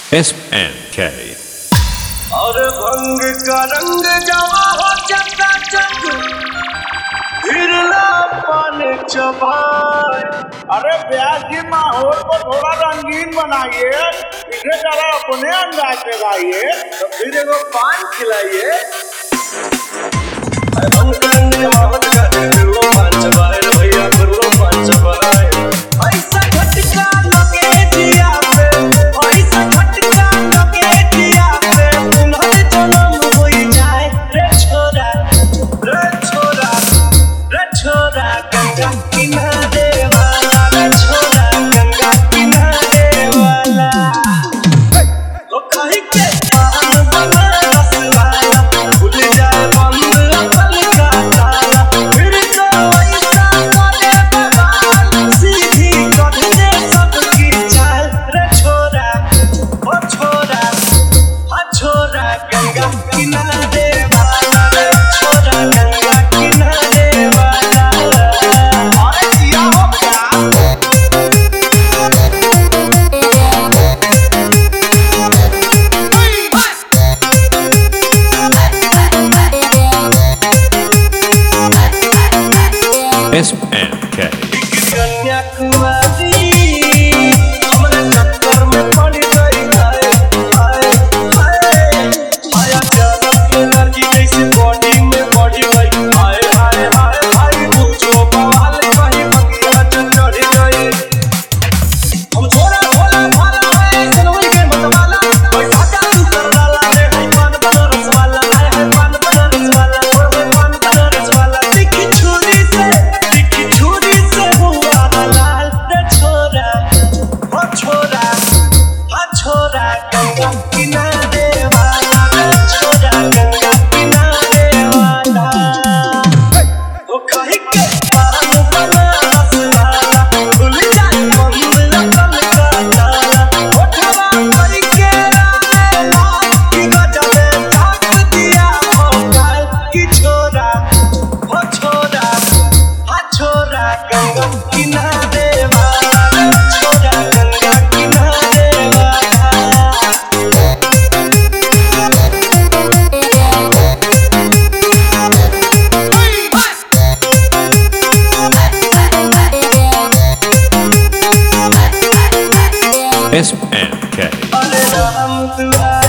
SNK। और भंग का रंग जवा हो चकाचक हिरला पान चबाए। अरे ब्याह की माहौल को थोड़ा रंगीन बनाइए, इसे जरा अपने अंदाज से गाइए, तो फिर एगो पान खिलाइए। भंग का रंग जवा हो चकाचक हिरला पान चबाए, भैया हिरला पान चबाए। ऐसा झटका लगे जिया पे, ऐसा झटका लगे जिया पे, तुम्हारे जन्म हो जाए रे छोरा, रे छोरा, रे छोरा गंगा किनारे वाला, रे छोरा गंगा किनारे वाला। तो कहीं के पान बना रस वाला, भूल जाए बंद अकल का ताला, फिर तो ऐसा करे बवाल, सीधी कर दे सबकी चाल। रे छोरा, ओ छोरा, ओ छोरा गंगा किनारे वाला, रे छोरा गंगा किनारे वाला। अरे जिया हो प्यार। SNK। कन्याकुमारी हमरे चक्कर में पड़ गई, हाय हाय हाय। माया जादू की एनर्जी जैसे बॉडी में बढ़ गई, हाय हाय हाय हाय। पूछो बवाल कहीं बगिया चढ़ गई। हम छोरा भोला भाला है जनवरी के मतवाला, पैसा जादू कर डाला रे है पान बनारस वाला, हाय हाय पान बनारस वाला, ओए पान बनारस वाला। दिखी छुरी से हुआ लाल। रे छोरा, ओ छोरा, ओ छोरा गंगा किनारे वाला, रे छोरा गंगा किनारे वाला। ओ कहीं के पान बनारस वाला, भूल जाए बंद अकल का ताला, ओठवा कहीं के राने लाल, की गजबे झाँक दिया हो काल। की छोरा, ओ छोरा, ओ छोरा गंगा किनारे वाला, रे छोरा गंगा किनारे वाला। SNK। अरे राम दुआ